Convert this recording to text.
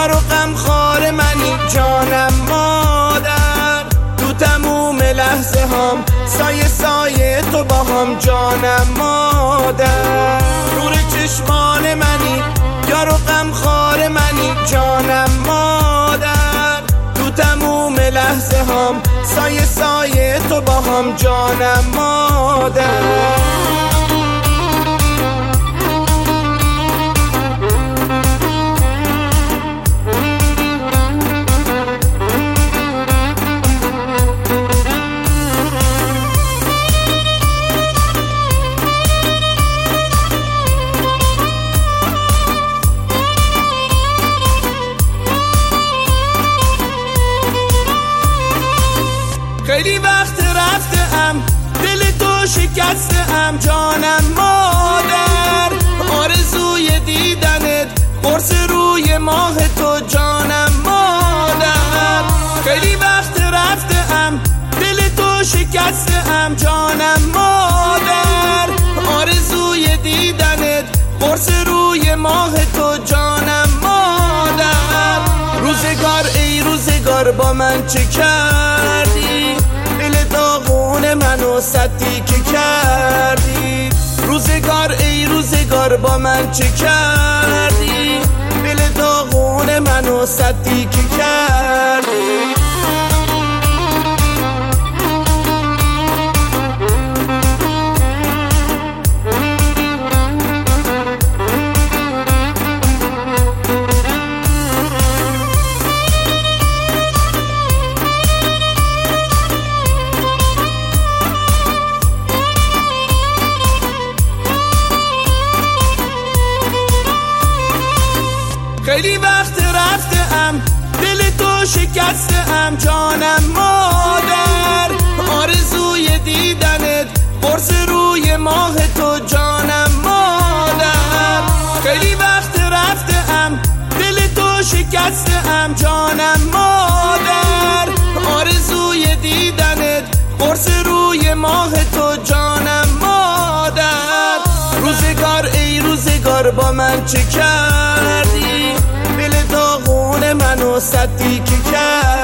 یار و غمخوار منی جانم مادر، تو تموم لحظه هم سایه سایه تو با هم جانم مادر. نور چشمان منی یار و غمخوار منی جانم مادر، تو تموم لحظه هم سایه سایه تو با هم جانم مادر. خیلی وقت رفتم دل تو شکستم جانم مادر، آرزوی دیدنت قرص روی ماه تو جانم مادر. خیلی وقت رفتم دل تو شکستم جانم مادر، آرزوی دیدنت قرص روی ماه تو جانم مادر. روزگار ای روزگار با من چه کردی، دل داغون منو سطحی که کردی. روزگار ای روزگار با من چه کردی، دل داغون منو سطحی که کردی. خیلی وقت رفتم دل تو شکستم جانم مادر، آرزوی دیدنت قرص روی ماه تو جانم مادر. خیلی وقت رفتم دل تو شکستم جانم مادر، آرزوی دیدنت قرص روی ماه تو جانم مادر. روزگار ای روزگار با من چه کردی، دل داغون منو سطحی که کرد.